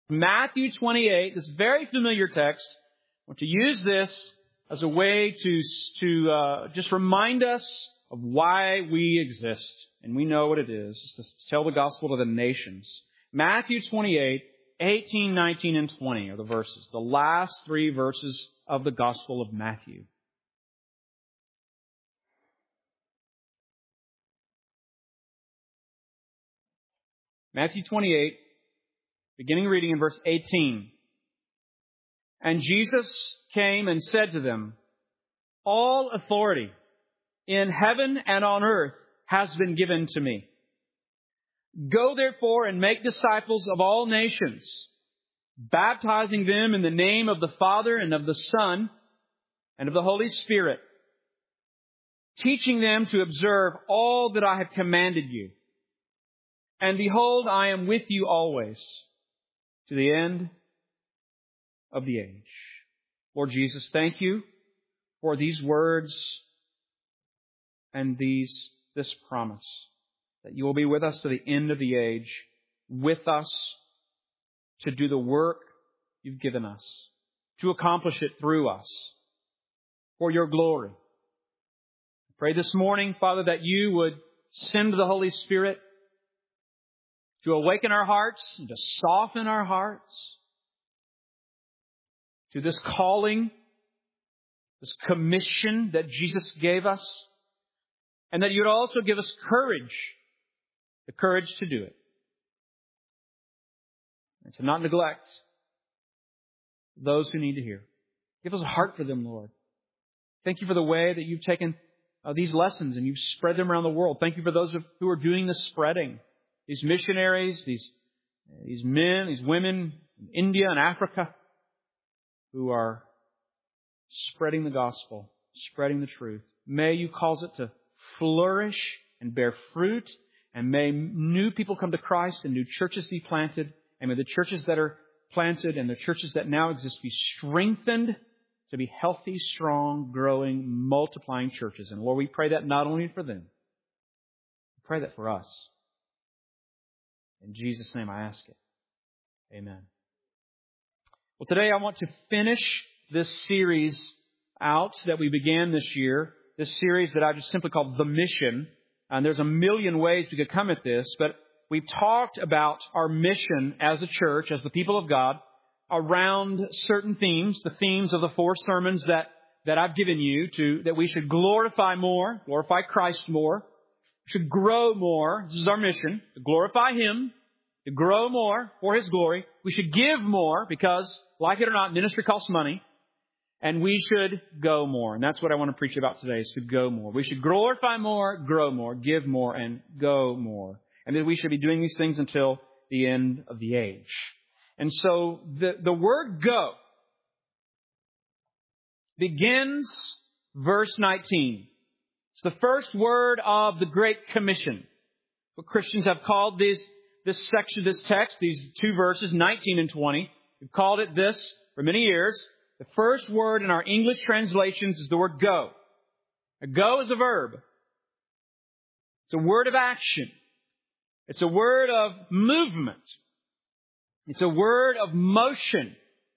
Matthew 28, this very familiar text. I want to use this as a way to just remind us of why we exist. And we know what it is. It's to tell the gospel to the nations. Matthew 28, 18, 19, and 20 are the verses. The last three verses of the Gospel of Matthew. Matthew 28, beginning reading in verse 18. And Jesus came and said to them, "All authority in heaven and on earth has been given to me. Go therefore and make disciples of all nations, baptizing them in the name of the Father and of the Son and of the Holy Spirit, teaching them to observe all that I have commanded you. And behold, I am with you always to the end of the age." Lord Jesus, thank you for these words and this promise that you will be with us to the end of the age, with us to do the work you've given us, to accomplish it through us for your glory. I pray this morning, Father, that you would send the Holy Spirit to awaken our hearts and to soften our hearts to this calling, this commission that Jesus gave us, and that you'd also give us courage, the courage to do it, and to not neglect those who need to hear. Give us a heart for them, Lord. Thank you for the way that you've taken these lessons and you've spread them around the world. Thank you for those who are doing the spreading. These missionaries, these men, these women in India and Africa who are spreading the gospel, spreading the truth. May you cause it to flourish and bear fruit, and may new people come to Christ and new churches be planted, and may the churches that are planted and the churches that now exist be strengthened to be healthy, strong, growing, multiplying churches. And Lord, we pray that not only for them, we pray that for us. In Jesus' name I ask it. Amen. Well, today I want to finish this series out that we began this year. This series that I just simply called The Mission. And there's a million ways we could come at this, but we've talked about our mission as a church, as the people of God, around certain themes, the themes of the 4 sermons that I've given you, that we should glorify more, glorify Christ more, should grow more. This is our mission, to glorify Him, to grow more for His glory. We should give more because, like it or not, ministry costs money. And we should go more. And that's what I want to preach about today, is to go more. We should glorify more, grow more, give more, and go more. And that we should be doing these things until the end of the age. And so the word go begins verse 19. It's the first word of the Great Commission. What Christians have called this section, this text, these 2 verses, 19 and 20. We've called it this for many years. The first word in our English translations is the word go. Now, go is a verb. It's a word of action. It's a word of movement. It's a word of motion.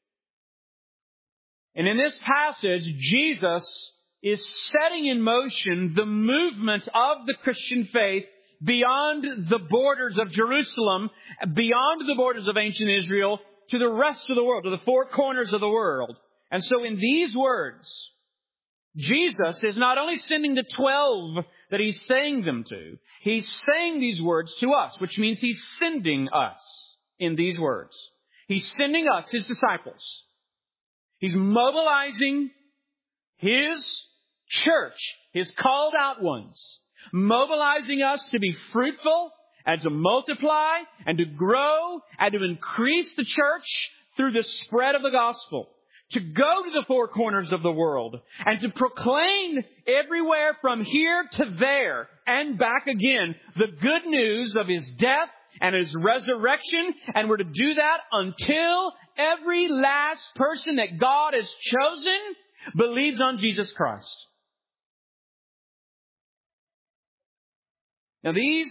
And in this passage, Jesus is setting in motion the movement of the Christian faith beyond the borders of Jerusalem, beyond the borders of ancient Israel, to the rest of the world, to the 4 corners of the world. And so in these words, Jesus is not only sending the 12 that He's saying them to, He's saying these words to us, which means He's sending us in these words. He's sending us, His disciples. He's mobilizing His church, His called out ones, mobilizing us to be fruitful and to multiply and to grow and to increase the church through the spread of the gospel. To go to the 4 corners of the world and to proclaim everywhere from here to there and back again the good news of His death and His resurrection. And we're to do that until every last person that God has chosen believes on Jesus Christ. Now these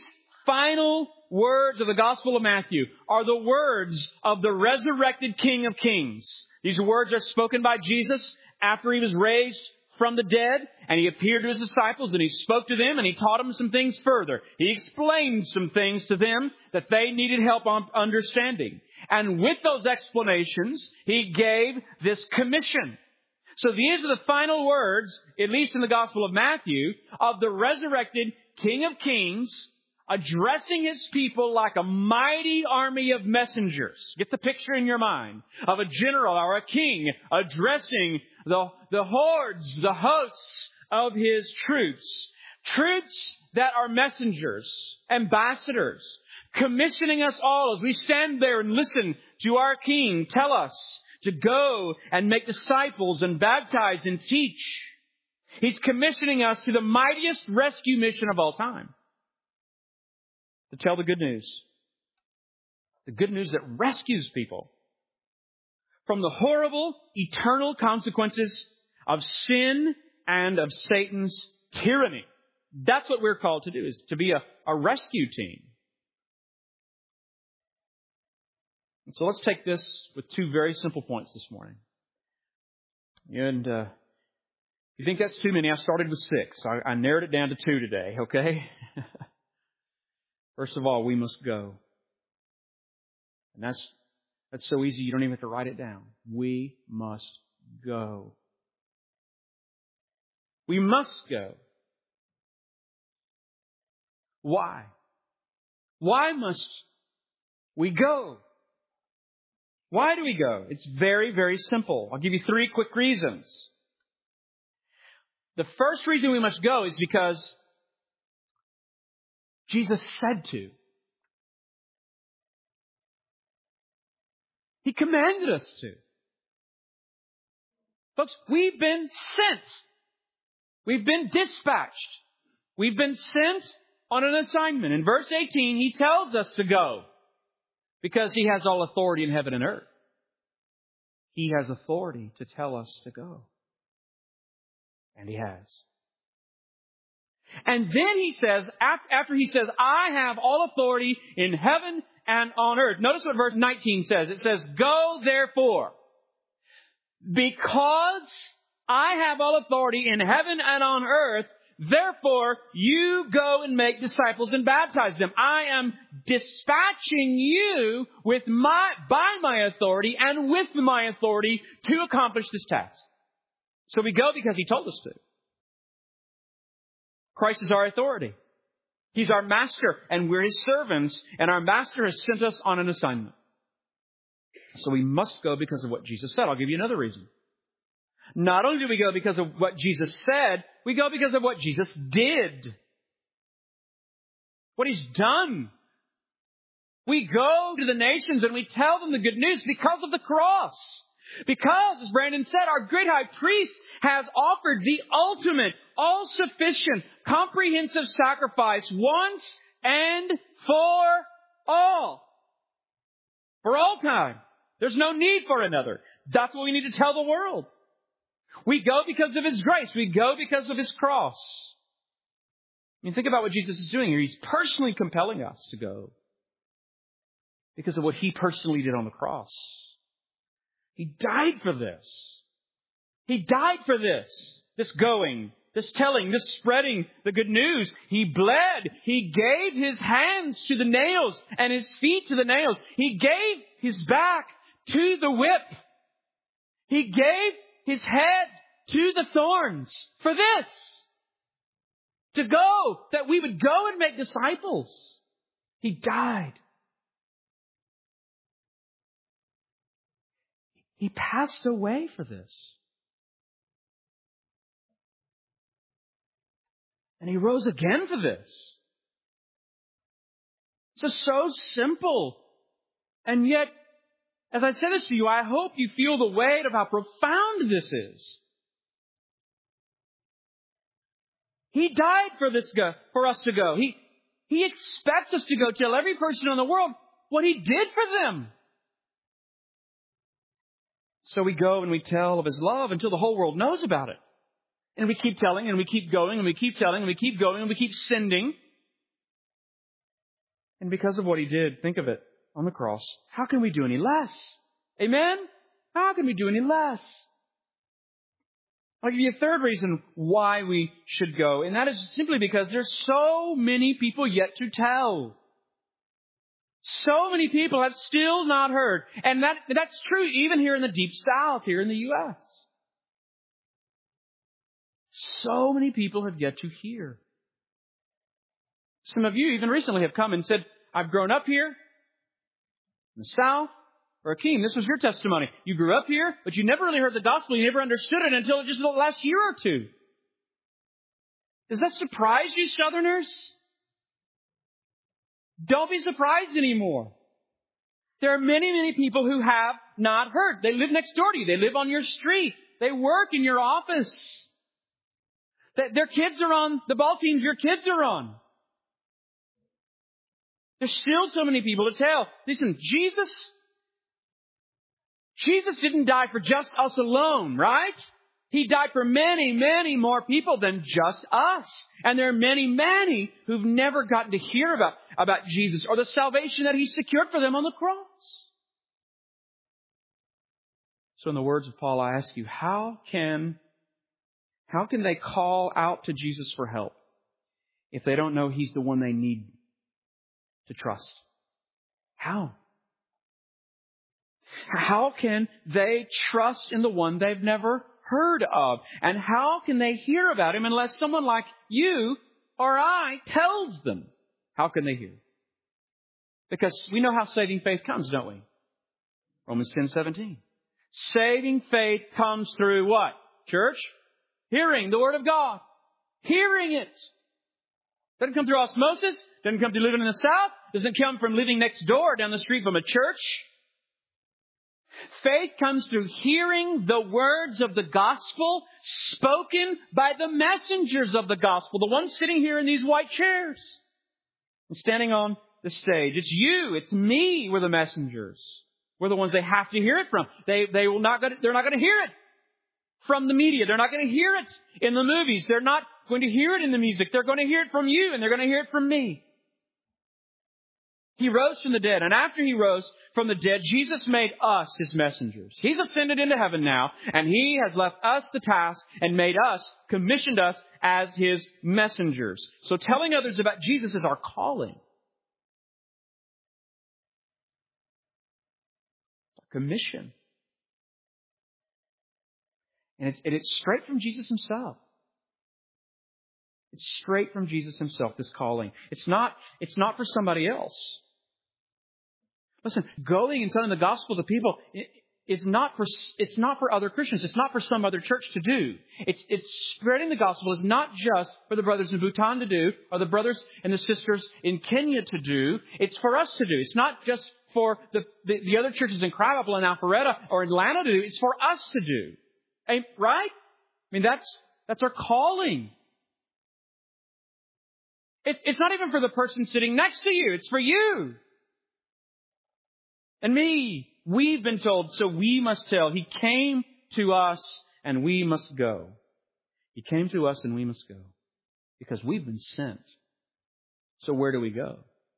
final words of the Gospel of Matthew are the words of the resurrected King of Kings. These words are spoken by Jesus after He was raised from the dead, and He appeared to His disciples, and He spoke to them, and He taught them some things further. He explained some things to them that they needed help on understanding. And with those explanations, He gave this commission. So these are the final words, at least in the Gospel of Matthew, of the resurrected King of Kings, addressing His people like a mighty army of messengers. Get the picture in your mind of a general or a king addressing the hordes, the hosts of His troops. Troops that are messengers, ambassadors, commissioning us all as we stand there and listen to our King tell us to go and make disciples and baptize and teach. He's commissioning us to the mightiest rescue mission of all time. To tell the good news. The good news that rescues people from the horrible, eternal consequences of sin and of Satan's tyranny. That's what we're called to do, is to be a rescue team. And so let's take this with two very simple points this morning. And you think that's too many? I started with 6. I narrowed it down to 2 today, okay? First of all, we must go. And that's so easy you don't even have to write it down. We must go. We must go. Why? Why must we go? Why do we go? It's very, very simple. I'll give you 3 quick reasons. The first reason we must go is because Jesus said to. He commanded us to. Folks, we've been sent. We've been dispatched. We've been sent on an assignment. In verse 18, He tells us to go because He has all authority in heaven and earth. He has authority to tell us to go. And He has. And then He says, after He says, I have all authority in heaven and on earth. Notice what verse 19 says. It says, go therefore, because I have all authority in heaven and on earth, therefore you go and make disciples and baptize them. I am dispatching you by my authority and with my authority to accomplish this task. So we go because He told us to. Christ is our authority. He's our master, and we're His servants, and our master has sent us on an assignment. So we must go because of what Jesus said. I'll give you another reason. Not only do we go because of what Jesus said, we go because of what Jesus did. What He's done. We go to the nations and we tell them the good news because of the cross. Because, as Brandon said, our great high priest has offered the ultimate, all-sufficient, comprehensive sacrifice once and for all. For all time. There's no need for another. That's what we need to tell the world. We go because of His grace. We go because of His cross. I mean, think about what Jesus is doing here. He's personally compelling us to go because of what He personally did on the cross. He died for this. He died for this. This going, this telling, this spreading the good news. He bled. He gave His hands to the nails and His feet to the nails. He gave His back to the whip. He gave His head to the thorns for this. To go, that we would go and make disciples. He died. He passed away for this. And He rose again for this. It's just so simple. And yet, as I said this to you, I hope you feel the weight of how profound this is. He died for us to go. He expects us to go tell every person in the world what He did for them. So we go and we tell of His love until the whole world knows about it. And we keep telling and we keep going and we keep telling and we keep going and we keep sending. And because of what He did, think of it, on the cross, how can we do any less? Amen? How can we do any less? I'll give you a third reason why we should go, and that is simply because there's so many people yet to tell. So many people have still not heard. And that's true even here in the Deep South, here in the U.S. So many people have yet to hear. Some of you even recently have come and said, I've grown up here in the South. Or Akeem, this was your testimony. You grew up here, but you never really heard the gospel. You never understood it until just the last year or two. Does that surprise you, Southerners? Don't be surprised anymore. There are many, many people who have not heard. They live next door to you. They live on your street. They work in your office. Their kids are on the ball teams your kids are on. There's still so many people to tell. Listen, Jesus didn't die for just us alone, right? He died for many, many more people than just us. And there are many, many who've never gotten to hear about Jesus or the salvation that He secured for them on the cross. So in the words of Paul, I ask you, how can they call out to Jesus for help if they don't know He's the one they need to trust? How? How can they trust in the one they've never heard of? And how can they hear about Him unless someone like you or I tells them? How can they hear? Because we know how saving faith comes, don't we? Romans 10:17. Saving faith comes through what? Church? Hearing the Word of God. Hearing it. Doesn't come through osmosis. Doesn't come through living in the South. Doesn't come from living next door down the street from a church. Faith comes through hearing the words of the gospel spoken by the messengers of the gospel, the ones sitting here in these white chairs and standing on the stage. It's you, it's me, we're the messengers. We're the ones they have to hear it from. They're not going to hear it from the media. They're not going to hear it in the movies. They're not going to hear it in the music. They're going to hear it from you, and they're going to hear it from me. He rose from the dead. And after He rose from the dead, Jesus made us His messengers. He's ascended into heaven now, and He has left us the task and commissioned us as His messengers. So telling others about Jesus is our calling. Our commission. And it's straight from Jesus Himself. It's straight from Jesus Himself, this calling. It's not for somebody else. Listen, going and telling the gospel to people it's not for other Christians. It's not for some other church to do. It's spreading the gospel is not just for the brothers in Bhutan to do or the brothers and the sisters in Kenya to do. It's for us to do. It's not just for the other churches in Crabapple and Alpharetta or Atlanta to do. It's for us to do. Right? I mean, that's our calling. It's not even for the person sitting next to you. It's for you. And me. We've been told, so we must tell. He came to us and we must go. He came to us and we must go. Because we've been sent. So where do we go?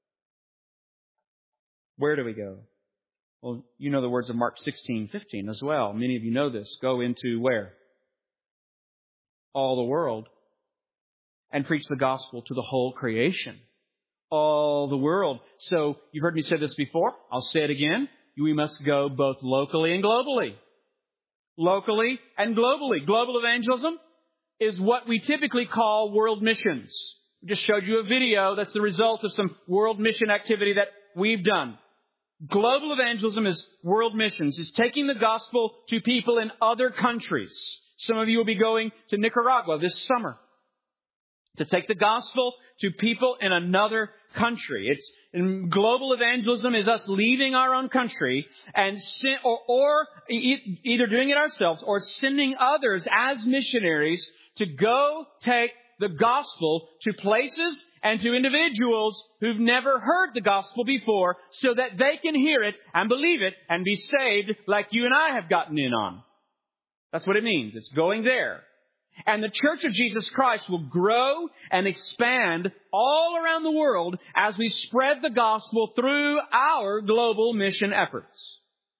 Where do we go? Well, you know the words of Mark 16:15 as well. Many of you know this. Go into where? All the world. And preach the gospel to the whole creation. All the world. So you've heard me say this before. I'll say it again. We must go both locally and globally. Locally and globally. Global evangelism is what we typically call world missions. We just showed you a video that's the result of some world mission activity that we've done. Global evangelism is world missions. It's taking the gospel to people in other countries. Some of you will be going to Nicaragua this summer to take the gospel to people in another country. Global evangelism is us leaving our own country and either doing it ourselves or sending others as missionaries to go take the gospel to places and to individuals who've never heard the gospel before so that they can hear it and believe it and be saved like you and I have gotten in on. That's what it means. It's going there. And the Church of Jesus Christ will grow and expand all around the world as we spread the gospel through our global mission efforts.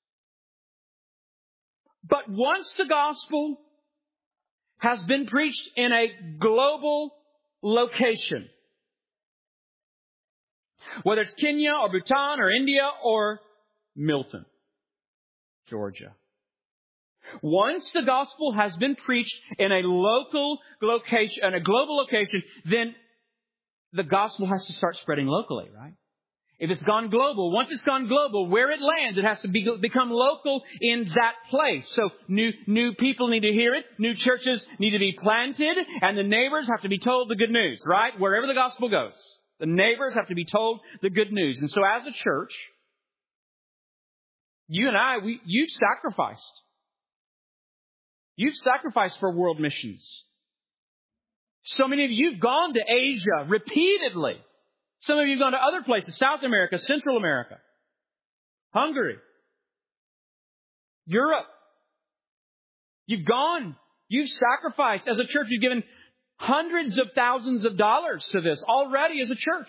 But once the gospel has been preached in a global location, whether it's Kenya or Bhutan or India or Milton, Georgia. Once the gospel has been preached in a local location, in a global location, then the gospel has to start spreading locally, right? If it's gone global, once it's gone global, where it lands, it has to become local in that place. So new people need to hear it. New churches need to be planted, and the neighbors have to be told the good news, right? Wherever the gospel goes, the neighbors have to be told the good news. And so as a church, you and I, you've sacrificed. You've sacrificed for world missions. So many of you have gone to Asia repeatedly. Some of you have gone to other places, South America, Central America, Hungary, Europe. You've gone. You've sacrificed. As a church, you've given hundreds of thousands of dollars to this already as a church.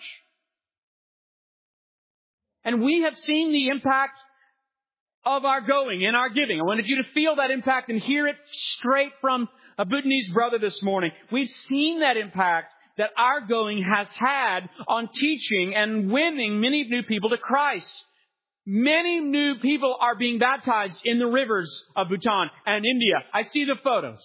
And we have seen the impact of our going and our giving. I wanted you to feel that impact and hear it straight from a Bhutanese brother this morning. We've seen that impact that our going has had on teaching and winning many new people to Christ. Many new people are being baptized in the rivers of Bhutan and India. I see the photos.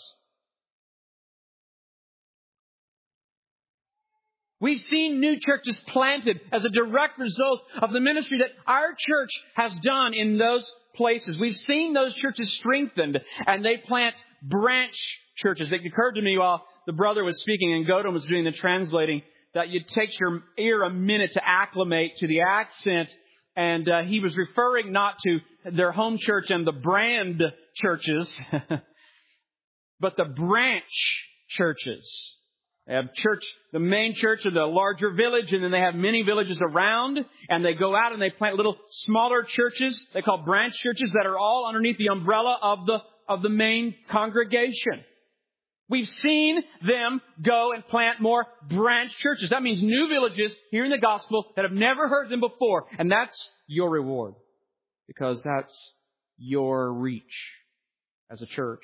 We've seen new churches planted as a direct result of the ministry that our church has done in those places. We've seen those churches strengthened, and they plant branch churches. It occurred to me while the brother was speaking and Gautam was doing the translating that it takes your ear a minute to acclimate to the accent. And he was referring not to their home church and the brand churches, but the branch churches. They have church, the main church of the larger village, and then they have many villages around, and they go out and they plant little smaller churches they call branch churches that are all underneath the umbrella of the main congregation. We've seen them go and plant more branch churches. That means new villages hearing the gospel that have never heard them before. And that's your reward, because that's your reach as a church.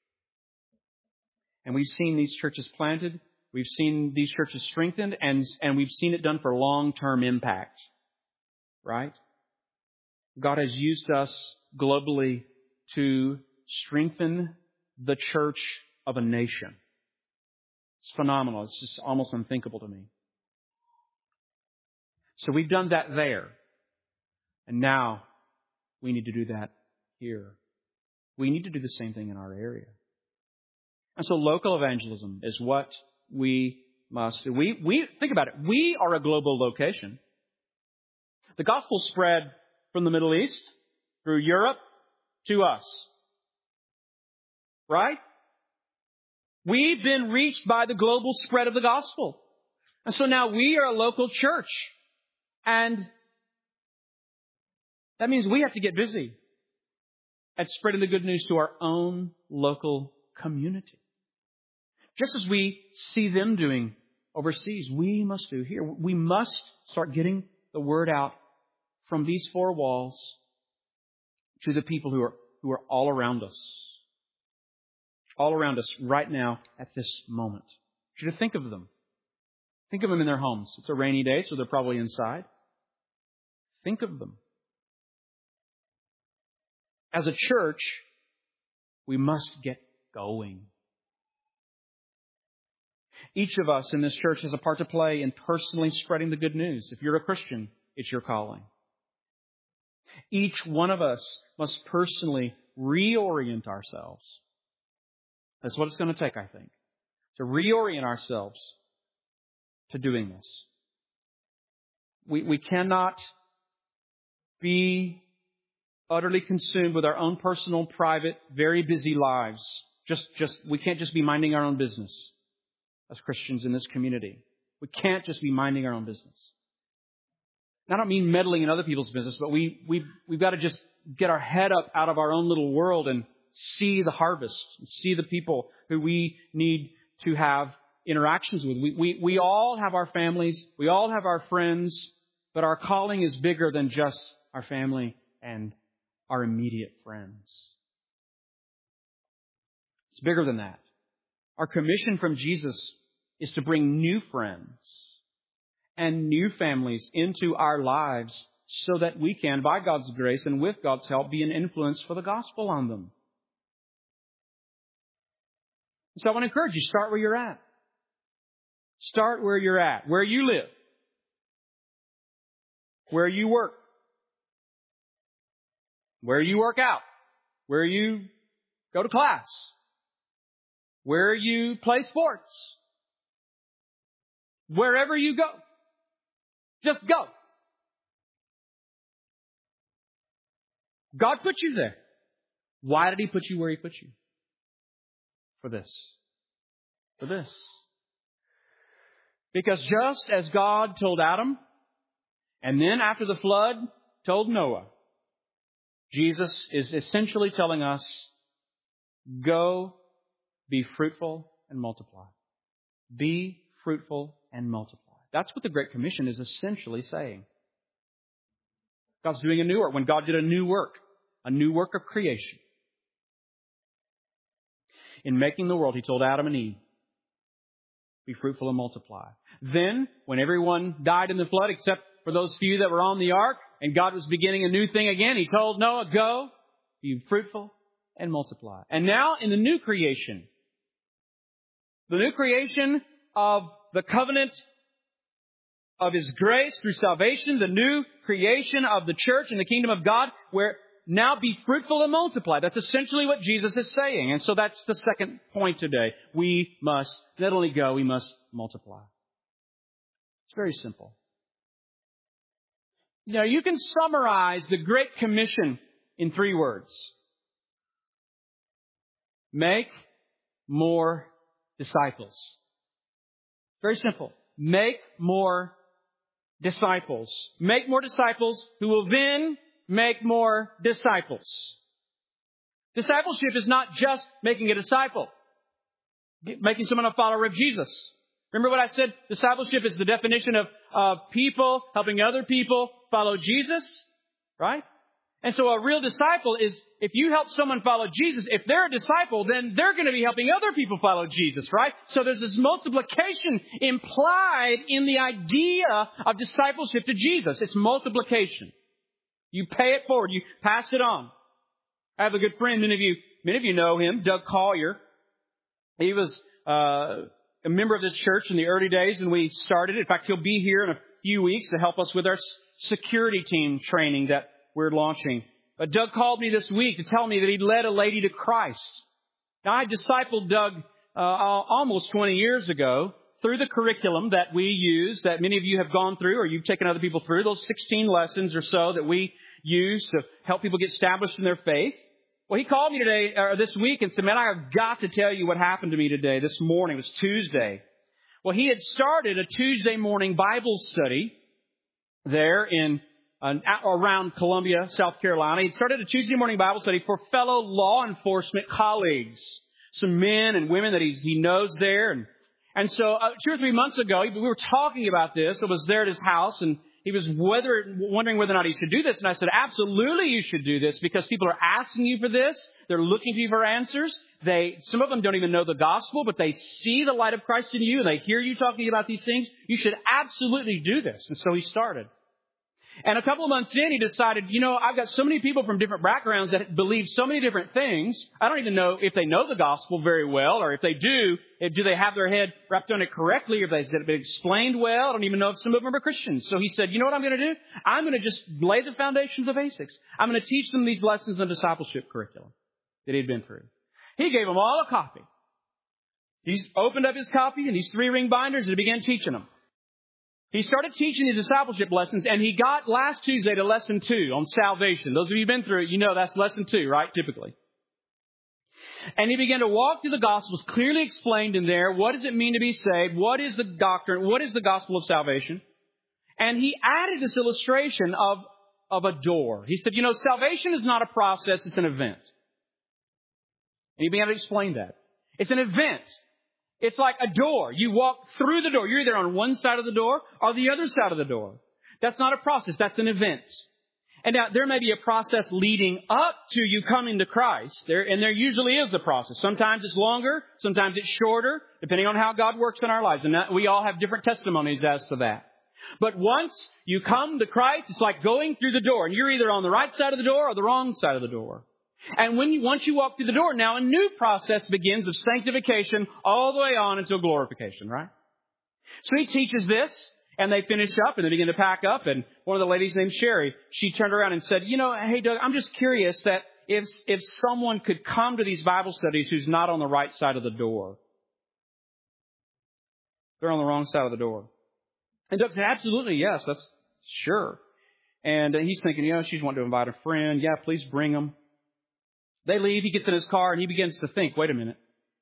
And we've seen these churches planted. We've seen these churches strengthened, and we've seen it done for long-term impact. Right? God has used us globally to strengthen the church of a nation. It's phenomenal. It's just almost unthinkable to me. So we've done that there. And now we need to do that here. We need to do the same thing in our area. And so local evangelism is what we must do. We think about it. We are a global location. The gospel spread from the Middle East through Europe to us. Right? We've been reached by the global spread of the gospel. And so now we are a local church. And that means we have to get busy at spreading the good news to our own local community. Just as we see them doing overseas, we must do here. We must start getting the word out from these four walls to the people who are all around us. All around us right now at this moment. I want you to think of them. Think of them in their homes. It's a rainy day, so they're probably inside. Think of them. As a church, we must get going. Each of us in this church has a part to play in personally spreading the good news. If you're a Christian, it's your calling. Each one of us must personally reorient ourselves. That's what it's going to take, I think, to reorient ourselves to doing this. We cannot be utterly consumed with our own personal, private, very busy lives. We can't just be minding our own business as Christians in this community. We can't just be minding our own business. I don't mean meddling in other people's business, but we've got to just get our head up out of our own little world and see the harvest, see the people who we need to have interactions with. We all have our families. We all have our friends. But our calling is bigger than just our family and our immediate friends. It's bigger than that. Our commission from Jesus is to bring new friends and new families into our lives so that we can, by God's grace and with God's help, be an influence for the gospel on them. So I want to encourage you, start where you're at. Start where you're at, where you live, where you work, where you work out, where you go to class, where you play sports, wherever you go. Just go. God put you there. Why did He put you where He put you? For this. For this. Because just as God told Adam, and then after the flood told Noah, Jesus is essentially telling us, go, be fruitful, and multiply. Be fruitful and multiply. That's what the Great Commission is essentially saying. God's doing a new work. When God did a new work of creation. In making the world, He told Adam and Eve, be fruitful and multiply. Then, when everyone died in the flood, except for those few that were on the ark, and God was beginning a new thing again, He told Noah, go, be fruitful and multiply. And now in the new creation of the covenant of His grace through salvation, the new creation of the church and the kingdom of God, where now be fruitful and multiply. That's essentially what Jesus is saying. And so that's the second point today. We must not only go, we must multiply. It's very simple. Now, you can summarize the Great Commission in 3 words. Make more disciples. Very simple. Make more disciples. Make more disciples who will then make more disciples. Discipleship is not just making a disciple, making someone a follower of Jesus. Remember what I said? Discipleship is the definition of people helping other people follow Jesus, right? And so a real disciple is, if you help someone follow Jesus, if they're a disciple, then they're going to be helping other people follow Jesus, right? So there's this multiplication implied in the idea of discipleship to Jesus. It's multiplication. You pay it forward. You pass it on. I have a good friend. Many of you know him, Doug Collier. He was a member of this church in the early days when we started. In fact, he'll be here in a few weeks to help us with our security team training that we're launching. But Doug called me this week to tell me that he'd led a lady to Christ. Now, I discipled Doug almost 20 years ago through the curriculum that we use, that many of you have gone through or you've taken other people through, those 16 lessons or so that we use to help people get established in their faith. Well, he called me today, or this week, and said, man, I have got to tell you what happened to me today. This morning, it was Tuesday. Well, he had started a Tuesday morning Bible study there in around Columbia, South Carolina. He started a Tuesday morning Bible study for fellow law enforcement colleagues, some men and women that he knows there. And so 2 or 3 months ago, we were talking about this. I was there at his house, and he was wondering whether or not he should do this. And I said, absolutely you should do this, because people are asking you for this. They're looking to you for answers. Some of them don't even know the gospel, but they see the light of Christ in you, and they hear you talking about these things. You should absolutely do this. And so he started. And a couple of months in, he decided, I've got so many people from different backgrounds that believe so many different things. I don't even know if they know the gospel very well, or if they do they have their head wrapped on it correctly, or has it been explained well? I don't even know if some of them are Christians. So he said, you know what I'm going to do? I'm going to just lay the foundations of the basics. I'm going to teach them these lessons in the discipleship curriculum that he'd been through. He gave them all a copy. He's opened up his copy in these 3-ring binders and began teaching them. He started teaching the discipleship lessons, and he got last Tuesday to lesson 2 on salvation. Those of you who've been through it, you know that's lesson 2, right? Typically. And he began to walk through the Gospels, clearly explained in there, what does it mean to be saved? What is the doctrine? What is the gospel of salvation? And he added this illustration of a door. He said, salvation is not a process, it's an event. And he began to explain that. It's an event. It's like a door. You walk through the door. You're either on one side of the door or the other side of the door. That's not a process. That's an event. And now, there may be a process leading up to you coming to Christ. There usually is a process. Sometimes it's longer. Sometimes it's shorter, depending on how God works in our lives. And we all have different testimonies as to that. But once you come to Christ, it's like going through the door. And you're either on the right side of the door or the wrong side of the door. And once you walk through the door, now a new process begins of sanctification all the way on until glorification, right? So he teaches this. And they finish up and they begin to pack up. And one of the ladies named Sherry, she turned around and said, hey, Doug, I'm just curious that if someone could come to these Bible studies who's not on the right side of the door. They're on the wrong side of the door. And Doug said, absolutely, yes, that's sure. And he's thinking, she's wanting to invite a friend. Yeah, please bring them. They leave. He gets in his car and he begins to think, wait a minute.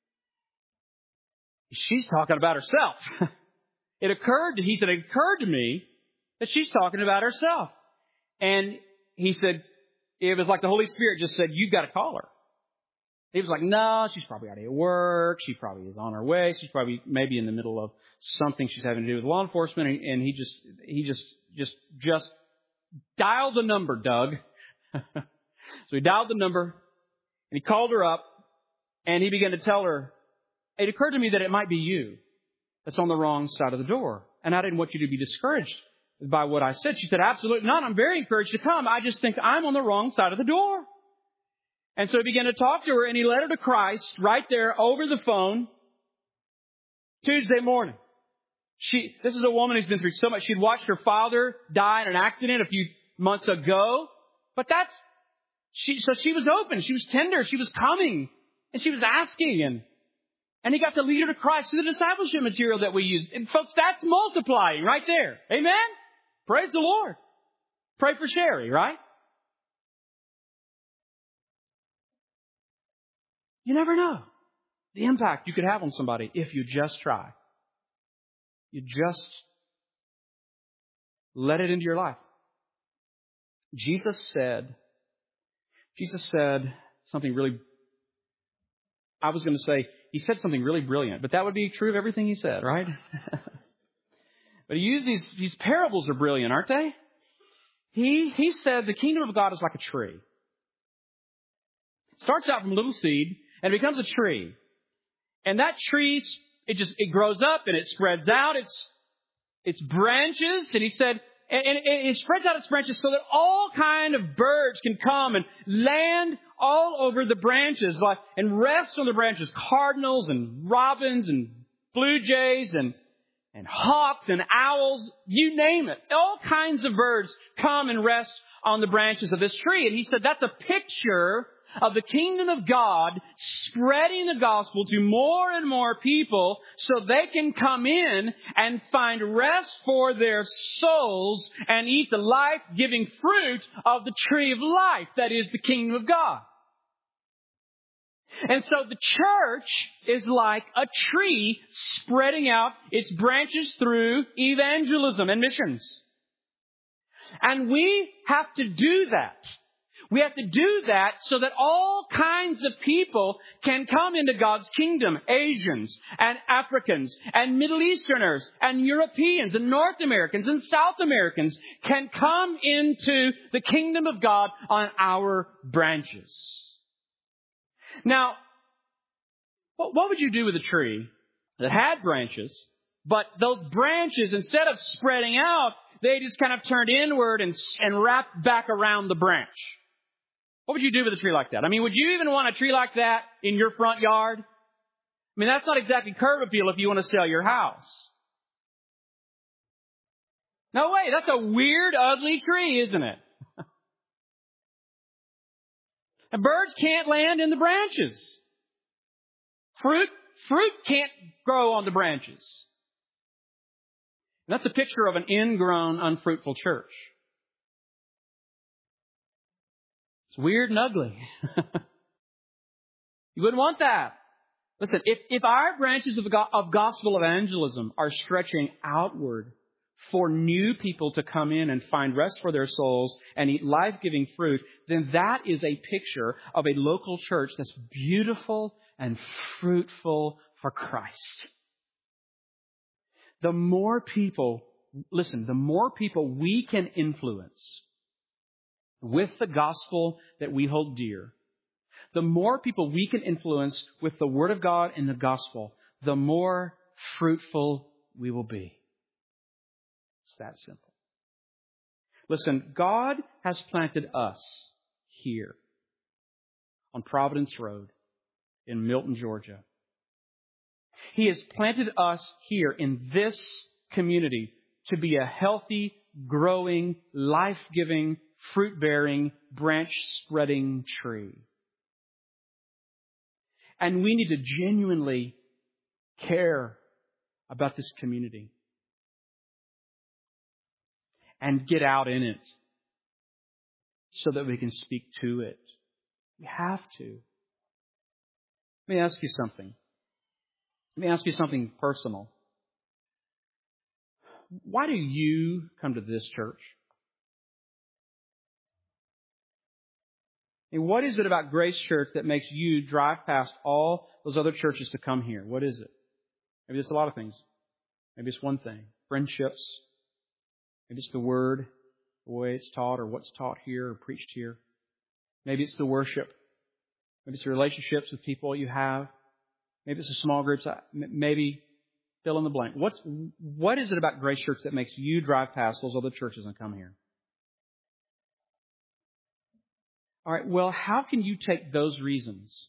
She's talking about herself. It occurred to me that she's talking about herself. And he said, it was like the Holy Spirit just said, you've got to call her. He was like, no, she's probably out of work. She probably is on her way. She's probably maybe in the middle of something she's having to do with law enforcement. And he just dialed the number, Doug. So he dialed the number and he called her up and he began to tell her, it occurred to me that it might be you that's on the wrong side of the door. And I didn't want you to be discouraged by what I said. She said, absolutely not. I'm very encouraged to come. I just think I'm on the wrong side of the door. And so he began to talk to her and he led her to Christ right there over the phone Tuesday morning. This is a woman who's been through so much. She'd watched her father die in an accident a few months ago. But so she was open. She was tender. She was coming. And she was asking. And he got to lead her to Christ through the discipleship material that we use. And folks, that's multiplying right there. Amen? Praise the Lord. Pray for Sherry, right? You never know the impact you could have on somebody if you just try. You just let it into your life. Jesus said something really, I was going to say, he said something really brilliant, but that would be true of everything he said, right? But he used these parables are brilliant, aren't they? He said the kingdom of God is like a tree. It starts out from a little seed and it becomes a tree. And that tree, it grows up and it spreads out its branches. And he said, and it spreads out its branches so that all kind of birds can come and land all over the branches and rest on the branches. Cardinals and robins and blue jays and hawks and owls, you name it. All kinds of birds come and rest on the branches of this tree. And he said that's a picture of the kingdom of God spreading the gospel to more and more people so they can come in and find rest for their souls and eat the life-giving fruit of the tree of life that is the kingdom of God. And so the church is like a tree spreading out its branches through evangelism and missions. And we have to do that. We have to do that so that all kinds of people can come into God's kingdom. Asians and Africans and Middle Easterners and Europeans and North Americans and South Americans can come into the kingdom of God on our branches. Now, what would you do with a tree that had branches, but those branches, instead of spreading out, they just kind of turned inward and wrapped back around the branch? What would you do with a tree like that? I mean, would you even want a tree like that in your front yard? I mean, that's not exactly curb appeal if you want to sell your house. No way, that's a weird, ugly tree, isn't it? And birds can't land in the branches. Fruit can't grow on the branches. And that's a picture of an ingrown, unfruitful church. It's weird and ugly. You wouldn't want that. Listen, if our branches of gospel evangelism are stretching outward for new people to come in and find rest for their souls and eat life-giving fruit, then that is a picture of a local church that's beautiful and fruitful for Christ. The more people we can influence with the gospel that we hold dear, the more people we can influence with the Word of God and the gospel, the more fruitful we will be. It's that simple. Listen, God has planted us here on Providence Road in Milton, Georgia. He has planted us here in this community to be a healthy, growing, life-giving, fruit-bearing, branch-spreading tree. And we need to genuinely care about this community and get out in it so that we can speak to it. We have to. Let me ask you something. Let me ask you something personal. Why do you come to this church? And what is it about Grace Church that makes you drive past all those other churches to come here? What is it? Maybe it's a lot of things. Maybe it's one thing. Friendships. Maybe it's the Word, the way it's taught or what's taught here or preached here. Maybe it's the worship. Maybe it's the relationships with people you have. Maybe it's the small groups. Maybe fill in the blank. What is it about Grace Church that makes you drive past those other churches and come here? All right, well, how can you take those reasons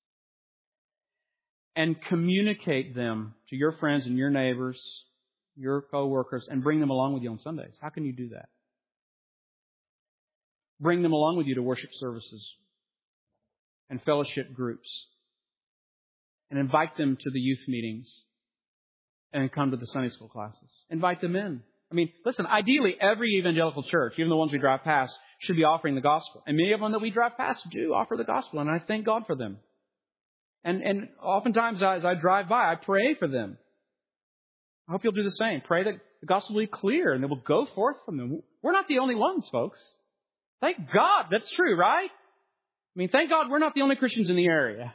and communicate them to your friends and your neighbors, your co-workers, and bring them along with you on Sundays? How can you do that? Bring them along with you to worship services and fellowship groups, and invite them to the youth meetings and come to the Sunday school classes. Invite them in. I mean, listen, ideally, every evangelical church, even the ones we drive past, should be offering the gospel. And many of them that we drive past do offer the gospel, and I thank God for them. And oftentimes as I drive by, I pray for them. I hope you'll do the same. Pray that the gospel will be clear and it will go forth from them. We're not the only ones, folks. Thank God that's true, right? I mean, thank God we're not the only Christians in the area.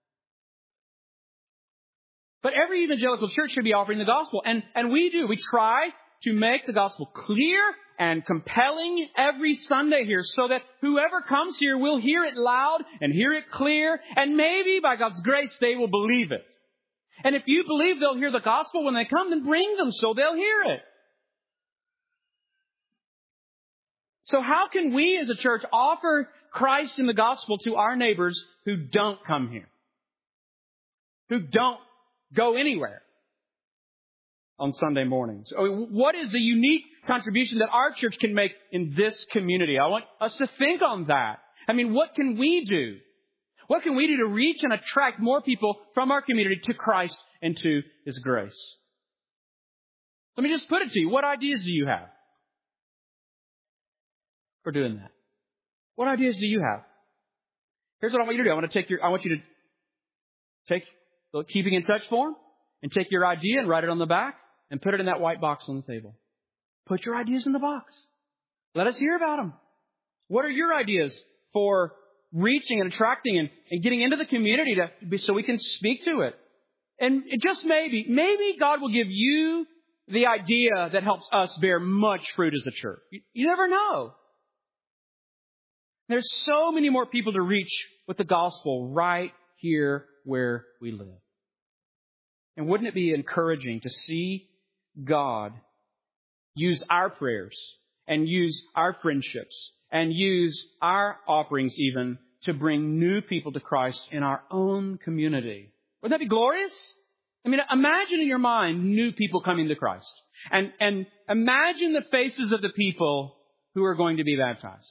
But every evangelical church should be offering the gospel. And we do. We try to make the gospel clear and compelling every Sunday here so that whoever comes here will hear it loud and hear it clear. And maybe by God's grace, they will believe it. And if you believe they'll hear the gospel when they come, then bring them so they'll hear it. So how can we as a church offer Christ and the gospel to our neighbors who don't come here? Who don't go anywhere on Sunday mornings? What is the unique contribution that our church can make in this community? I want us to think on that. I mean, what can we do? What can we do to reach and attract more people from our community to Christ and to His grace? Let me just put it to you. What ideas do you have for doing that? What ideas do you have? Here's what I want you to do. I want you to take the keeping in touch form and take your idea and write it on the back and put it in that white box on the table. Put your ideas in the box. Let us hear about them. What are your ideas for reaching and attracting and getting into the community so we can speak to it? And it just maybe God will give you the idea that helps us bear much fruit as a church. You never know. There's so many more people to reach with the gospel right here where we live. And wouldn't it be encouraging to see God use our prayers and use our friendships and use our offerings even to bring new people to Christ in our own community? Wouldn't that be glorious? I mean, imagine in your mind new people coming to Christ. And imagine the faces of the people who are going to be baptized.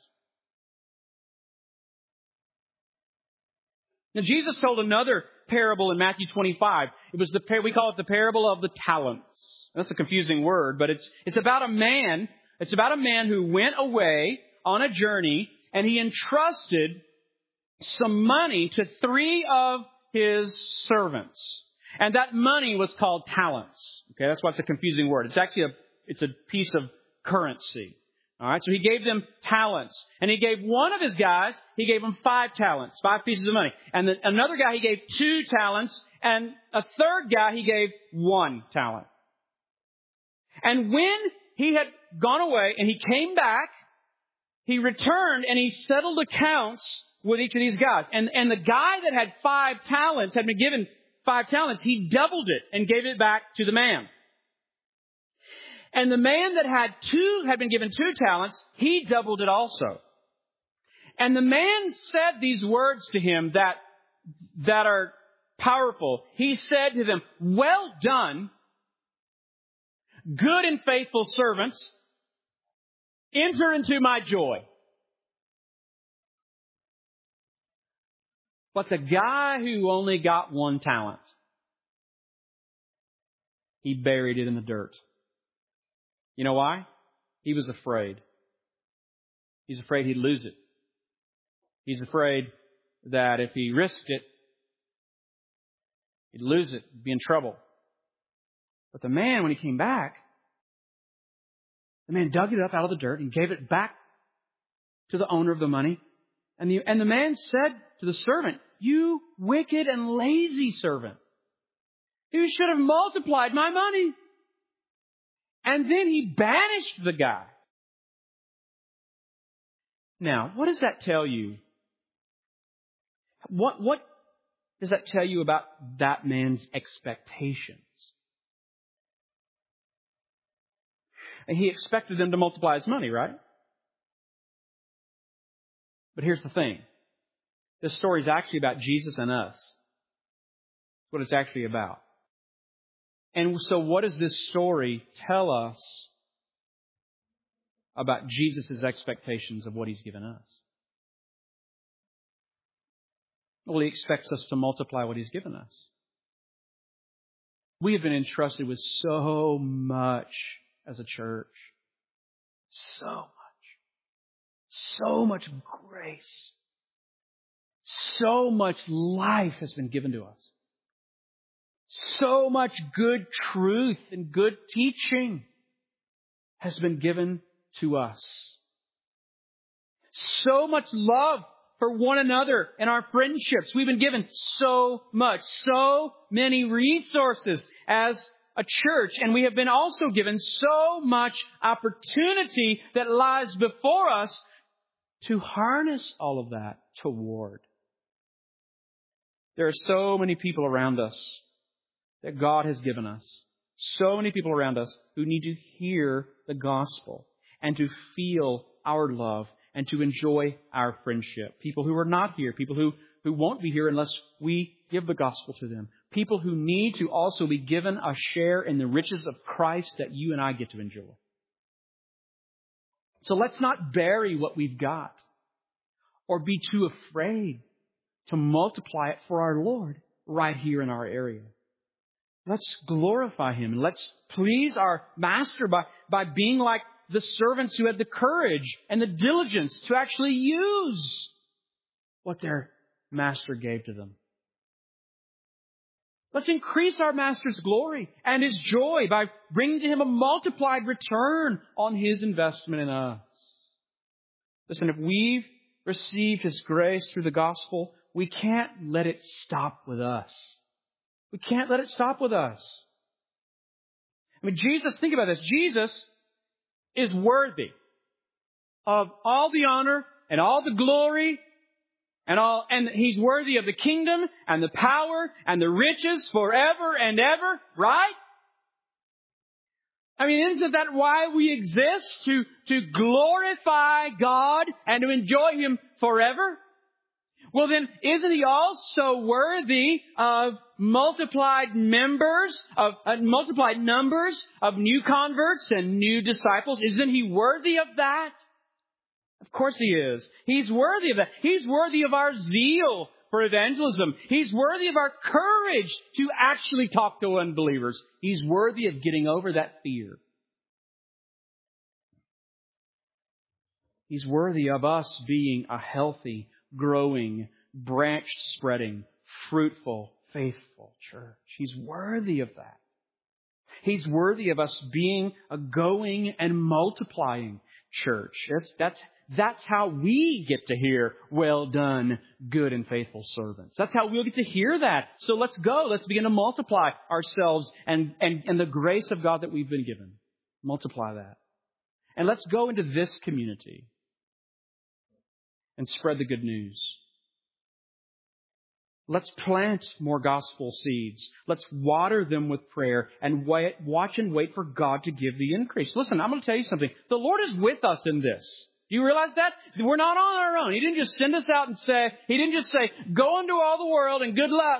Now, Jesus told another parable in Matthew 25. It was we call it the parable of the talents. That's a confusing word, but it's about a man. It's about a man who went away on a journey and he entrusted some money to 3 of his servants. And that money was called talents. Okay, that's why it's a confusing word. It's actually it's a piece of currency. All right, so he gave them talents. And he gave one of his guys, he gave him 5 talents, 5 pieces of money. And another guy, he gave 2 talents. And a third guy, he gave 1 talent. And when he had gone away and he came back, he returned and he settled accounts with each of these guys. And the guy that had 5 talents, had been given 5 talents, he doubled it and gave it back to the man. And the man that had been given 2 talents, he doubled it also. And the man said these words to him that are powerful. He said to them, "Well done, good and faithful servants. Enter into my joy." But the guy who only got 1 talent, he buried it in the dirt. You know why? He was afraid. He's afraid he'd lose it. He's afraid that if he risked it, he'd lose it, be in trouble. But the man, when he came back, the man dug it up out of the dirt and gave it back to the owner of the money. And the man said to the servant, "You wicked and lazy servant, you should have multiplied my money." And then he banished the guy. Now, what does that tell you? What does that tell you about that man's expectations? And he expected them to multiply his money, right? But here's the thing. This story is actually about Jesus and us. That's what it's actually about. And so what does this story tell us about Jesus' expectations of what He's given us? Well, He expects us to multiply what He's given us. We have been entrusted with so much as a church. So much grace. So much life has been given to us. So much good truth and good teaching has been given to us. So much love for one another and our friendships. We've been given so much, so many resources as a church, and we have been also given so much opportunity that lies before us to harness all of that toward. There are so many people around us that God has given us. So many people around us who need to hear the gospel and to feel our love and to enjoy our friendship. People who are not here, people who won't be here unless we give the gospel to them. People who need to also be given a share in the riches of Christ that you and I get to enjoy. So let's not bury what we've got or be too afraid to multiply it for our Lord right here in our area. Let's glorify Him and let's please our Master by being like the servants who had the courage and the diligence to actually use what their Master gave to them. Let's increase our Master's glory and His joy by bringing to Him a multiplied return on His investment in us. Listen, if we've received His grace through the gospel, we can't let it stop with us. We can't let it stop with us. I mean, Jesus, think about this. Jesus is worthy of all the honor and all the glory and He's worthy of the kingdom and the power and the riches forever and ever, right? I mean, isn't that why we exist? To glorify God and to enjoy Him forever? Well then, isn't He also worthy of multiplied numbers of new converts and new disciples? Isn't He worthy of that? Of course He is. He's worthy of that. He's worthy of our zeal for evangelism. He's worthy of our courage to actually talk to unbelievers. He's worthy of getting over that fear. He's worthy of us being a healthy, growing, branch-spreading, fruitful, faithful church. He's worthy of that. He's worthy of us being a going and multiplying church. That's how we get to hear, well done, good and faithful servants. That's how we'll get to hear that. So let's go. Let's begin to multiply ourselves and the grace of God that we've been given. Multiply that. And let's go into this community and spread the good news. Let's plant more gospel seeds. Let's water them with prayer and watch and wait for God to give the increase. Listen, I'm going to tell you something. The Lord is with us in this. Do you realize that? We're not on our own. He didn't just send us out and He didn't just say, go into all the world and good luck.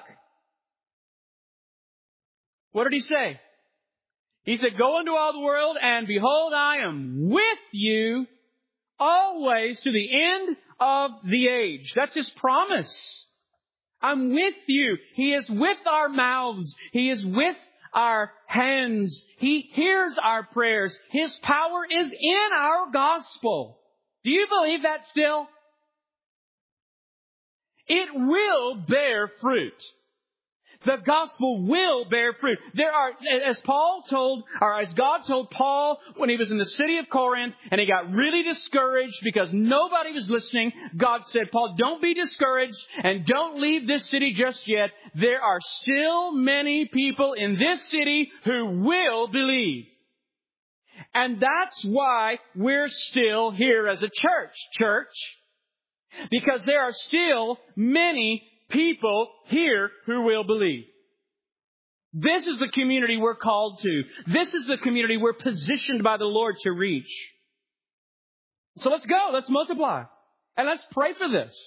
What did He say? He said, go into all the world and behold, I am with you always to the end of the age. That's His promise. I'm with you. He is with our mouths. He is with our hands. He hears our prayers. His power is in our gospel. Do you believe that still? It will bear fruit. The gospel will bear fruit. There are, as God told Paul when he was in the city of Corinth and he got really discouraged because nobody was listening, God said, Paul, don't be discouraged and don't leave this city just yet. There are still many people in this city who will believe. And that's why we're still here as a church. Because there are still many people here who will believe. This is the community we're called to. This is the community we're positioned by the Lord to reach. So let's go. Let's multiply. And let's pray for this.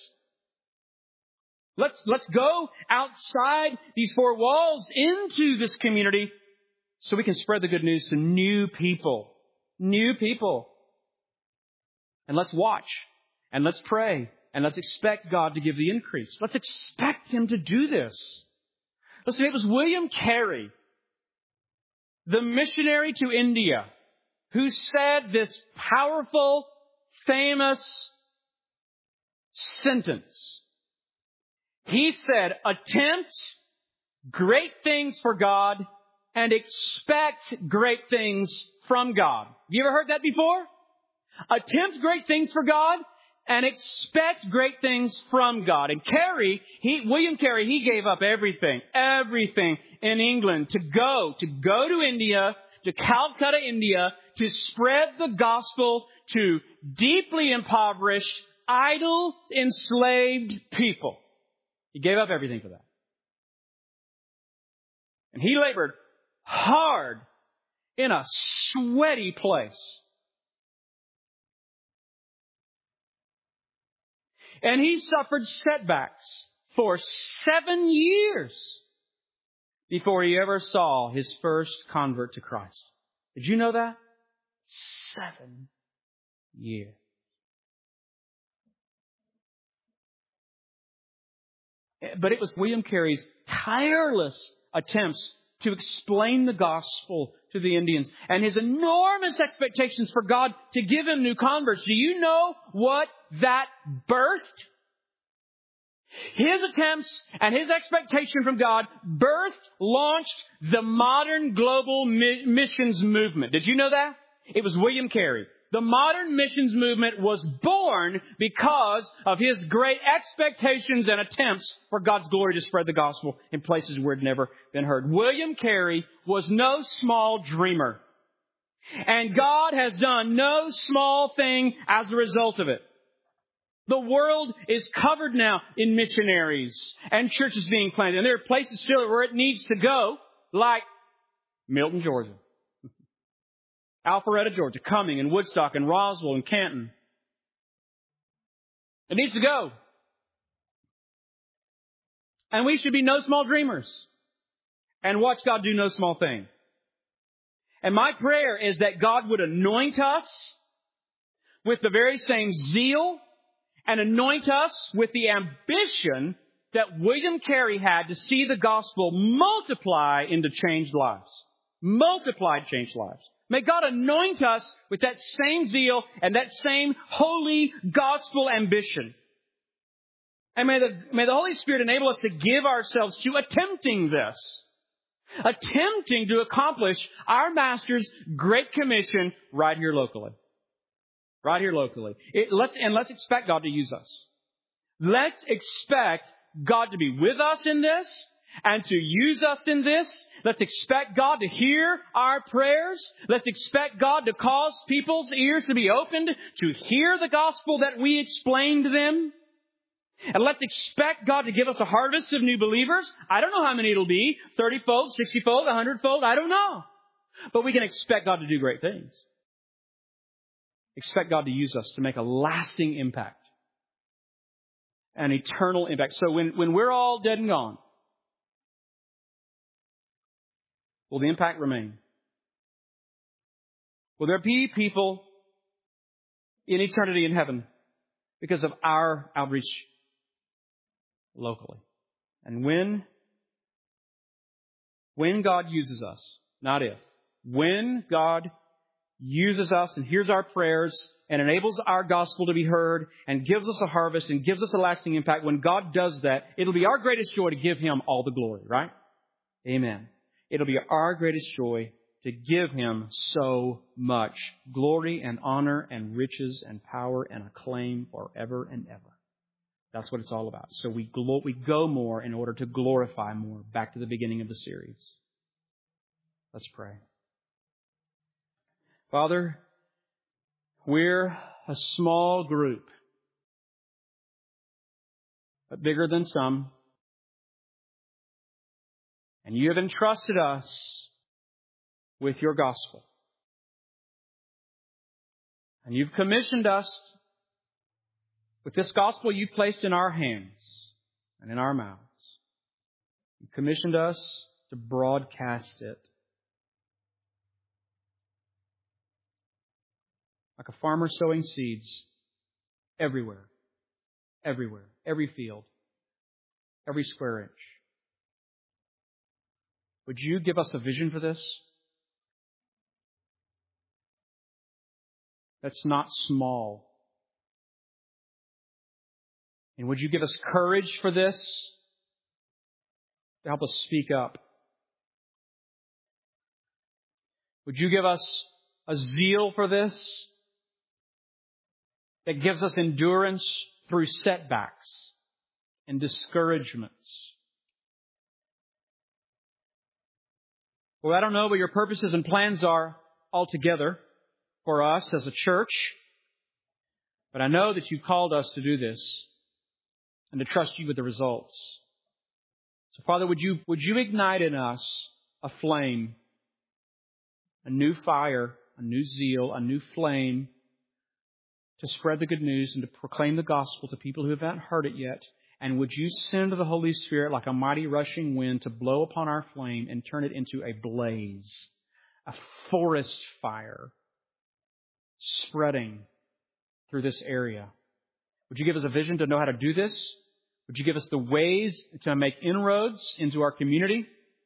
Let's go outside these four walls into this community so we can spread the good news to new people. New people. And let's watch. And let's pray. And let's expect God to give the increase. Let's expect Him to do this. Listen, it was William Carey, the missionary to India, who said this powerful, famous sentence. He said, attempt great things for God and expect great things from God. Have you ever heard that before? Attempt great things for God and expect great things from God. And William Carey, he gave up everything in England to go to India, to Calcutta, India, to spread the gospel to deeply impoverished, idle, enslaved people. He gave up everything for that. And he labored hard in a sweaty place. And he suffered setbacks for 7 years before he ever saw his first convert to Christ. Did you know that? 7 years. But it was William Carey's tireless attempts to explain the gospel to the Indians and his enormous expectations for God to give him new converts. Do you know what that birthed? His attempts and his expectation from God launched the modern global missions movement. Did you know that? It was William Carey. The modern missions movement was born because of his great expectations and attempts for God's glory to spread the gospel in places where it had never been heard. William Carey was no small dreamer. And God has done no small thing as a result of it. The world is covered now in missionaries and churches being planted. And there are places still where it needs to go, like Milton, Georgia. Alpharetta, Georgia, Cumming and Woodstock and Roswell and Canton. It needs to go. And we should be no small dreamers and watch God do no small thing. And my prayer is that God would anoint us with the very same zeal and anoint us with the ambition that William Carey had to see the gospel multiply into changed lives. Multiplied changed lives. May God anoint us with that same zeal and that same holy gospel ambition. And may the Holy Spirit enable us to give ourselves to attempting this. attempting to accomplish our Master's Great Commission right here locally. Right here locally. Let's expect God to use us. Let's expect God to be with us in this and to use us in this. Let's expect God to hear our prayers. Let's expect God to cause people's ears to be opened to hear the gospel that we explain to them. And let's expect God to give us a harvest of new believers. I don't know how many it'll be. 30-fold, 60-fold, 100-fold. I don't know. But we can expect God to do great things. Expect God to use us to make a lasting impact. An eternal impact. So when we're all dead and gone, will the impact remain? Will there be people in eternity in heaven because of our outreach locally? And when God uses us, not if, when God uses us and hears our prayers and enables our gospel to be heard and gives us a harvest and gives us a lasting impact, when God does that, it'll be our greatest joy to give Him all the glory, right? Amen. It'll be our greatest joy to give Him so much glory and honor and riches and power and acclaim forever and ever. That's what it's all about. So we go more in order to glorify more. Back to the beginning of the series. Let's pray. Father, we're a small group, but bigger than some. And you have entrusted us with your gospel. And you've commissioned us with this gospel you've placed in our hands and in our mouths. You've commissioned us to broadcast it. Like a farmer sowing seeds everywhere, every field, every square inch. Would you give us a vision for this? That's not small. And would you give us courage for this to help us speak up? Would you give us a zeal for this that gives us endurance through setbacks and discouragements? Well, I don't know what your purposes and plans are altogether for us as a church, but I know that you called us to do this and to trust you with the results. So, Father, would you ignite in us a flame, a new fire, a new zeal, a new flame to spread the good news and to proclaim the gospel to people who haven't heard it yet? And would you send the Holy Spirit like a mighty rushing wind to blow upon our flame and turn it into a blaze, a forest fire spreading through this area? Would you give us a vision to know how to do this? Would you give us the ways to make inroads into our community?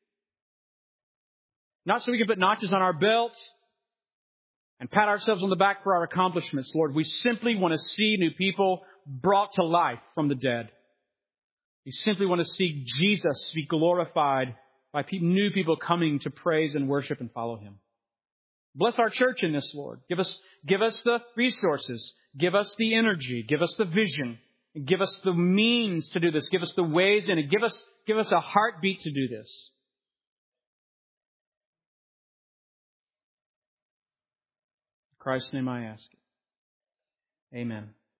Not so we can put notches on our belt and pat ourselves on the back for our accomplishments, Lord. We simply want to see new people brought to life from the dead. We simply want to see Jesus be glorified by new people coming to praise and worship and follow Him. Bless our church in this, Lord. Give us the resources. Give us the energy. Give us the vision. Give us the means to do this. Give us the ways in it. Give us a heartbeat to do this. In Christ's name I ask it. Amen.